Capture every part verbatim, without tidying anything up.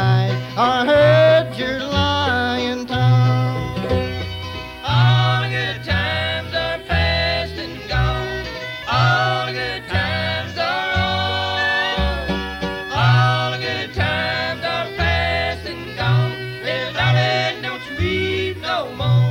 night or heard your lying tongue. All the good times are past and gone. All the good times are on. All the good times are past and gone. Little darling, don't you weep no more.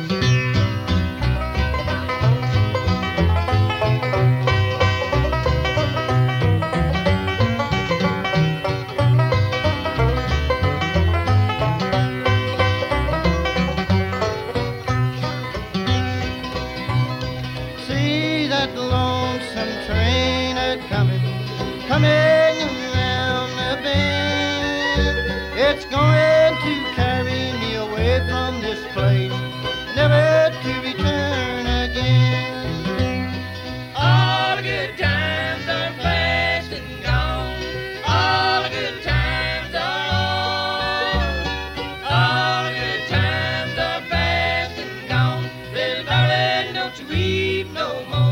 See that lonesome train a-coming, coming around the bend. It's going to carry me away from this place, never to return again. All the good times are past and gone. All the good times are on. All the good times are past and gone. Little darling, don't you weep no more.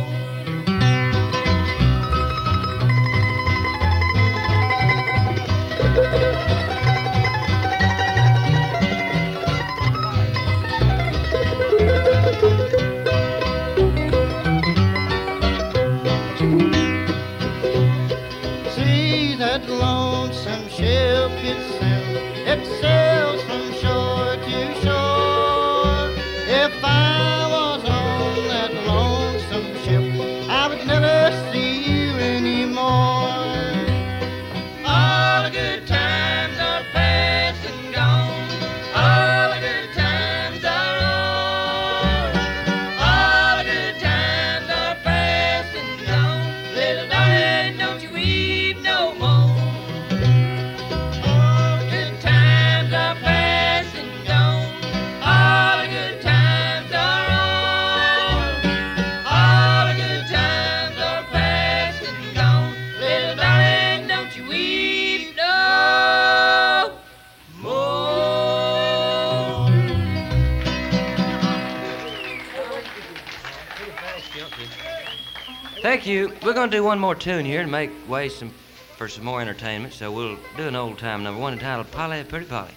See that lonesome ship it sails, it sails from shore to shore. If I was on that lonesome ship, I would never see you anymore. All the good times are past and gone. All the good times are on. All the good times are past and gone. Little darling, don't you weep no more. All the good times are past and gone. All the good times are on. All the good times are past and gone. Little darling, don't you weep no more. Thank you. We're going to do one more tune here and make way some, for some more entertainment. So we'll do an old time number one entitled Polly, Pretty Polly.